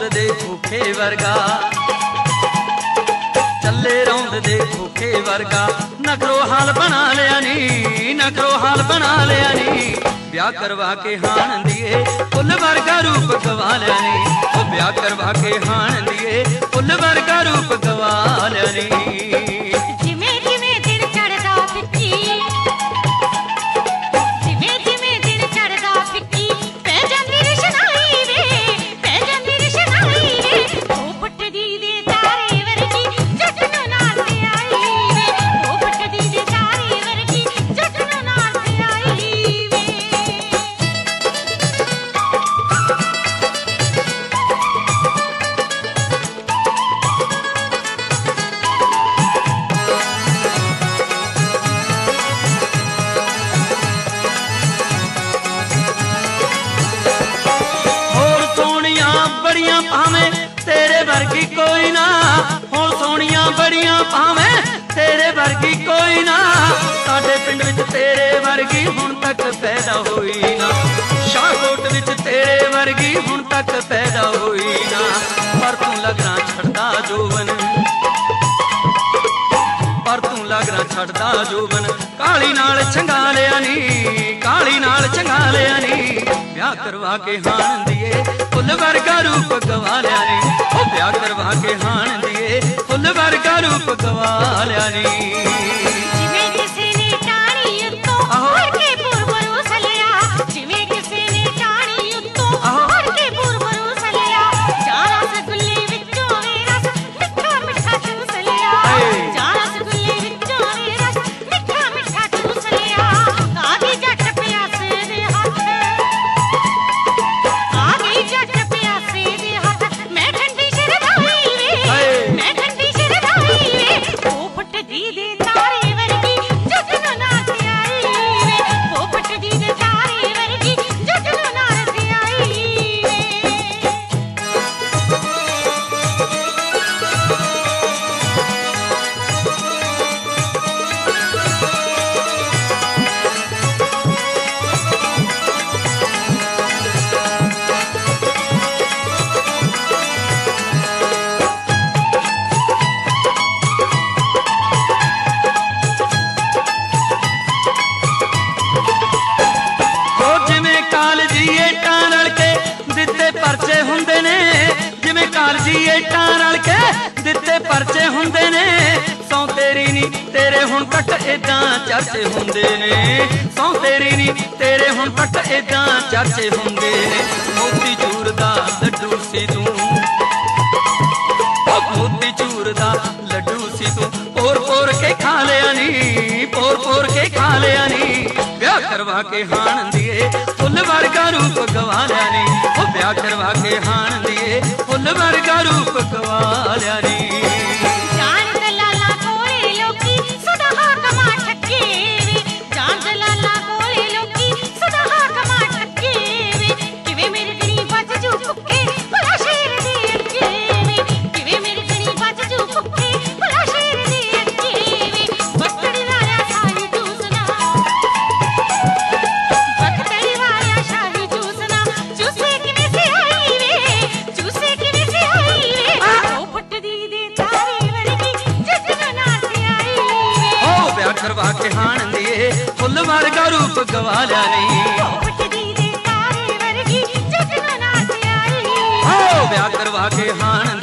रौंद दे खोखे वर्गा, चले रौंद दे खोखे वर्गा। नखरो हाल बना लिया नी, नखरो हाल बना लिया नी। ब्याह करवा के हाण दिए फुल वर्गा रूप गवा लिया नी। ओ ब्याह करवा के हाण दिए फुल वर्गा रूप गवा लिया नी। तेरे वर्गी कोई ना, हो सोनिया बड़िया भावे तेरे वर्गी कोई ना। साडे पिंड विच तेरे वर्गी हुण तक पैदा होई ना, शाहकोट विच तेरे वर्गी हुण तक पैदा होई ना। पर तू लगना छड़दा जोवन, पर तू लगना छड़दा जोवन। काली नाल चंगा लिया नी, काली नाल चंगा लिया नी। ब्याह करवा के हाण दिए फुल वर्गा रूप गवा लिया नी। ओ ब्याह करवा के हाण दिए फुल वर्गा रूप गवा लिया नी। परचे हुंदे ने जिवें कालजी एटां रल के दिते परचे हुंदे ने। सौ तेरी नी तेरे हुण तक एदां चर्चे हुंदे ने, सौ तेरी नी तेरे हुण तक एदां चर्चे हुंदे ने। मोती चूर दा लड्डू सी तू, मोती चूर दा लड्डू सी तू। पोर पोर के खा लिया नी, पोर पोर के खा लिया नी। ब्याह करवा के हाण दिए फुल वर्गा रूप गवा लिया नी। ओ ब्याह करवा के हाण दिए फुल वर्गा रूप गवा लिया नी। करवा के हाण दिए फुल वर्गा रूप गवा लिया नी। ब्याह करवा के हाण